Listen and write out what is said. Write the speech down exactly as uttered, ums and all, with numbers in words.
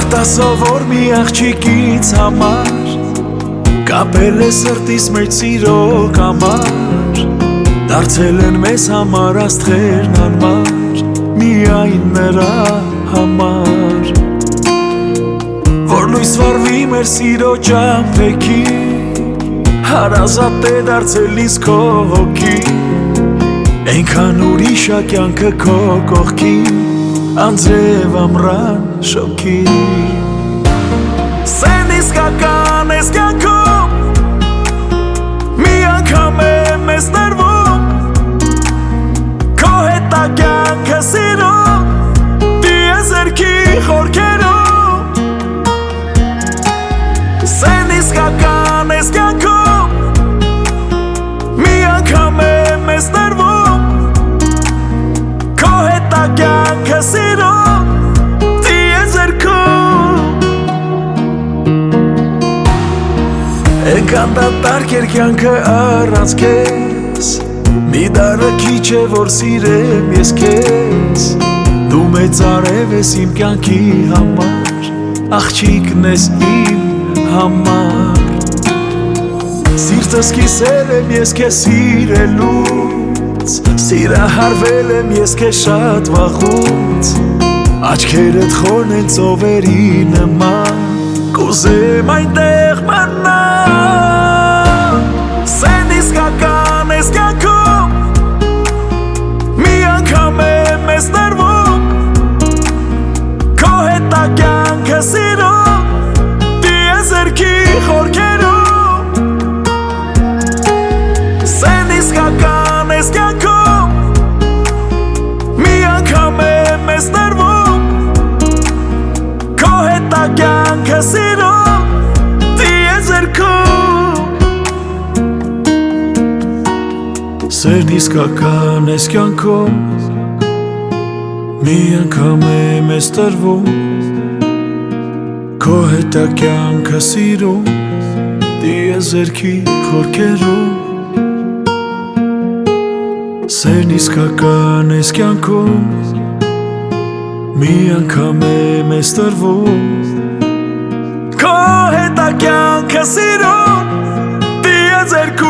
Գտա սովոր մի աղջիկից համար, կապել է սրտիս մեջ սիրո կամար, դարձել են մեզ համար աստղերն անմար, միայն նրա համար, որ լույս վառվի մեր սիրո ճամփեքի, հարազատ է դարձել ինձ քո հոգին, այնքան ուրիշ ա կյանքը քո կողքին, անձրև ամռան շոգին, սեն իսկական ես կյանքում, մի անգամ է մեզ տրվում, քո հետ ա կյանքը սիրում, տիեզերքի խորքերում, սեն իսկական ես կյանքում, մի անգամ է մեզ տրվում, քո հետ ա կյանքը սիրում, տիեզերքում, Էնքան դատարկ էր կյանքը առանց քեզ, մի դարը քիչ է որ սիրեմ ես քեզ, դու մեծ արև ես իմ կյանքի համար, աղջիկն ես իմ համար, սիրտս կիսել եմ ես քեզ սիրելուց, սիրահարվել եմ ես քեզ շատ վաղուց, աչքերդ խորն են ծովերի նման, կուզեմ այնտեղ մնալ, սեն իսկական ես կյանքում, մի անգամ է մեզ տրվում, քո հետ ա կյանքը սիրում, տիեզերքի խորքերում, սեն իսկական ես կյանքում, մի անգամ է մեզ տրվում, քո հետ ա կյանքը սիրում, տիեզերքում, սեն իսկական ես կյանքում, մի անգամ է մեզ տրվում, քո հետ ա կյանքը սիրում, տիեզերքի խորքերում, սեն իսկական ես կյանքում, մի անգամ է մեզ տրվում, քո հետ ա կյանքը սիրում, տիեզերքում